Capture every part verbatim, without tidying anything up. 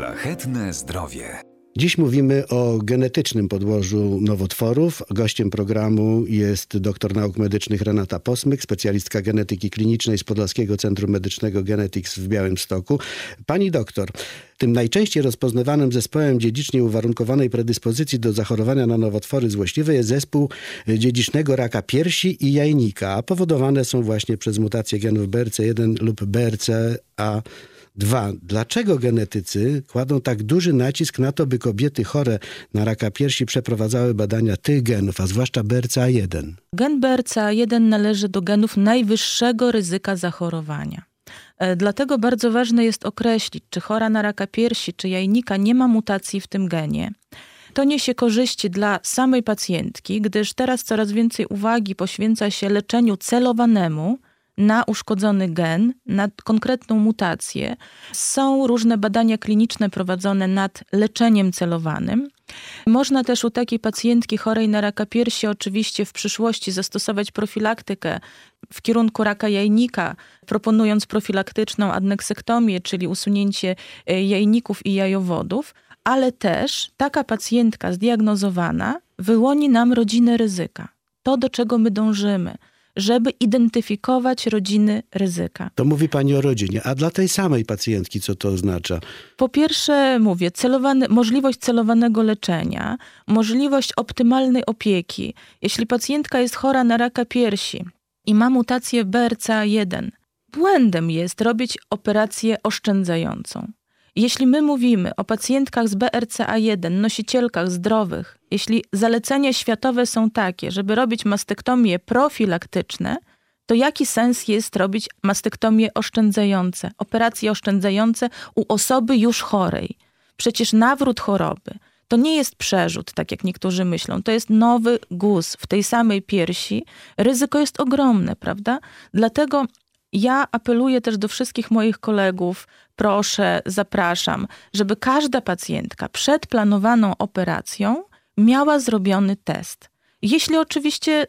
Szlachetne zdrowie. Dziś mówimy o genetycznym podłożu nowotworów. Gościem programu jest doktor nauk medycznych Renata Posmyk, specjalistka genetyki klinicznej z Podlaskiego Centrum Medycznego Genetics w Białymstoku. Pani doktor, tym najczęściej rozpoznawanym zespołem dziedzicznie uwarunkowanej predyspozycji do zachorowania na nowotwory złośliwe jest zespół dziedzicznego raka piersi i jajnika, a powodowane są właśnie przez mutacje genów B R C jeden lub B R C A dwa. Dlaczego genetycy kładą tak duży nacisk na to, by kobiety chore na raka piersi przeprowadzały badania tych genów, a zwłaszcza B R C A jeden? Gen B R C A jeden należy do genów najwyższego ryzyka zachorowania. Dlatego bardzo ważne jest określić, czy chora na raka piersi, czy jajnika nie ma mutacji w tym genie. To niesie korzyści dla samej pacjentki, gdyż teraz coraz więcej uwagi poświęca się leczeniu celowanemu na uszkodzony gen, na konkretną mutację. Są różne badania kliniczne prowadzone nad leczeniem celowanym. Można też u takiej pacjentki chorej na raka piersi oczywiście w przyszłości zastosować profilaktykę w kierunku raka jajnika, proponując profilaktyczną adneksektomię, czyli usunięcie jajników i jajowodów, ale też taka pacjentka zdiagnozowana wyłoni nam rodzinę ryzyka. To, do czego my dążymy, żeby identyfikować rodziny ryzyka. To mówi pani o rodzinie. A dla tej samej pacjentki co to oznacza? Po pierwsze mówię, celowany, możliwość celowanego leczenia, możliwość optymalnej opieki. Jeśli pacjentka jest chora na raka piersi i ma mutację B R C A jeden, błędem jest robić operację oszczędzającą. Jeśli my mówimy o pacjentkach z B R C A jeden, nosicielkach zdrowych, jeśli zalecenia światowe są takie, żeby robić mastektomie profilaktyczne, to jaki sens jest robić mastektomie oszczędzające, operacje oszczędzające u osoby już chorej? Przecież nawrót choroby to nie jest przerzut, tak jak niektórzy myślą. To jest nowy guz w tej samej piersi. Ryzyko jest ogromne, prawda? Dlatego ja apeluję też do wszystkich moich kolegów, proszę, zapraszam, żeby każda pacjentka przed planowaną operacją miała zrobiony test. Jeśli oczywiście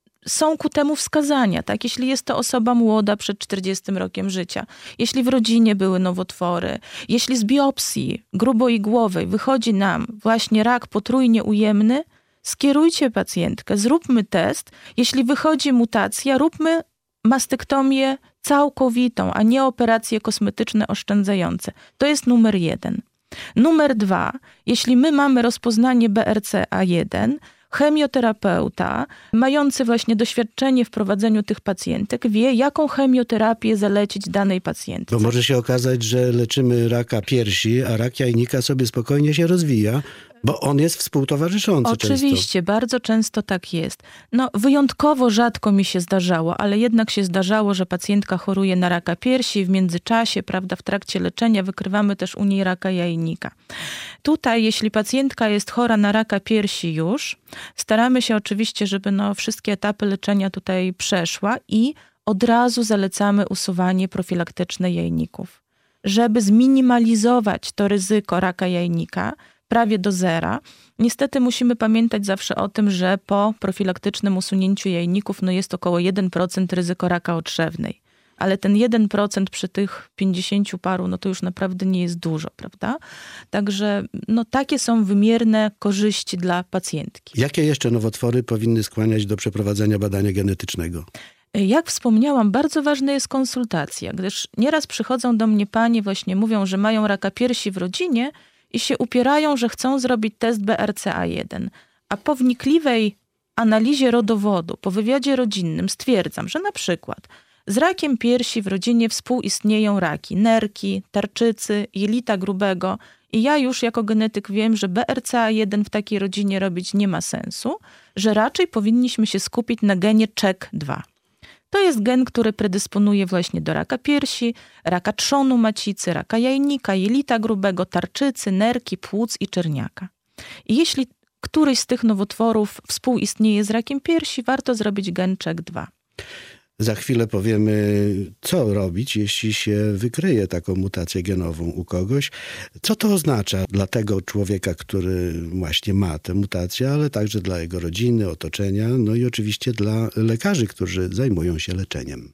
są ku temu wskazania, tak? Jeśli jest to osoba młoda przed czterdziestym rokiem życia, jeśli w rodzinie były nowotwory, jeśli z biopsji gruboigłowej wychodzi nam właśnie rak potrójnie ujemny, skierujcie pacjentkę, zróbmy test. Jeśli wychodzi mutacja, róbmy mastektomię całkowitą, a nie operacje kosmetyczne oszczędzające. To jest numer jeden. Numer dwa, jeśli my mamy rozpoznanie B R C A jeden, chemioterapeuta, mający właśnie doświadczenie w prowadzeniu tych pacjentek, wie, jaką chemioterapię zalecić danej pacjentce. Bo może się okazać, że leczymy raka piersi, a rak jajnika sobie spokojnie się rozwija, bo on jest współtowarzyszący Oczywiście, często. bardzo często tak jest. No, wyjątkowo rzadko mi się zdarzało, ale jednak się zdarzało, że pacjentka choruje na raka piersi i w międzyczasie, prawda, w trakcie leczenia wykrywamy też u niej raka jajnika. Tutaj, jeśli pacjentka jest chora na raka piersi już, staramy się oczywiście, żeby no, wszystkie etapy leczenia tutaj przeszła i od razu zalecamy usuwanie profilaktyczne jajników. Żeby zminimalizować to ryzyko raka jajnika, prawie do zera. Niestety musimy pamiętać zawsze o tym, że po profilaktycznym usunięciu jajników no jest około jeden procent ryzyko raka otrzewnej. Ale ten jeden procent przy tych pięćdziesięciu paru, no to już naprawdę nie jest dużo, prawda? Także no takie są wymierne korzyści dla pacjentki. Jakie jeszcze nowotwory powinny skłaniać do przeprowadzenia badania genetycznego? Jak wspomniałam, bardzo ważna jest konsultacja, gdyż nieraz przychodzą do mnie panie, właśnie mówią, że mają raka piersi w rodzinie i się upierają, że chcą zrobić test B R C A jeden. A po wnikliwej analizie rodowodu, po wywiadzie rodzinnym stwierdzam, że na przykład z rakiem piersi w rodzinie współistnieją raki nerki, tarczycy, jelita grubego i ja już jako genetyk wiem, że B R C A jeden w takiej rodzinie robić nie ma sensu, że raczej powinniśmy się skupić na genie C E K dwa. To jest gen, który predysponuje właśnie do raka piersi, raka trzonu macicy, raka jajnika, jelita grubego, tarczycy, nerki, płuc i czerniaka. I jeśli któryś z tych nowotworów współistnieje z rakiem piersi, warto zrobić gen C E K dwa. Za chwilę powiemy, co robić, jeśli się wykryje taką mutację genową u kogoś. Co to oznacza dla tego człowieka, który właśnie ma tę mutację, ale także dla jego rodziny, otoczenia, no i oczywiście dla lekarzy, którzy zajmują się leczeniem.